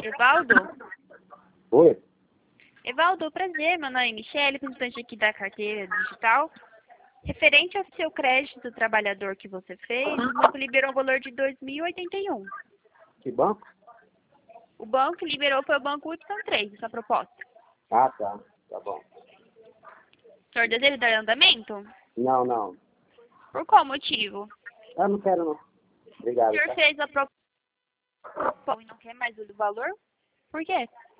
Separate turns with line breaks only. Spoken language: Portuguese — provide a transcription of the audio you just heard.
Evaldo?
Oi?
Evaldo, prazer, meu nome é Michele, representante aqui da carteira digital. Referente ao seu crédito trabalhador que você fez, o banco liberou um valor de R$ 2.081.
Que banco?
O banco liberou foi o Banco Hudson 3, essa proposta.
Ah, tá. Tá bom.
O senhor deseja dar andamento?
Não, não.
Por qual motivo?
Eu não quero, não.
O
Obrigado,
senhor
tá?
fez a proposta e não quer mais o valor? Por quê?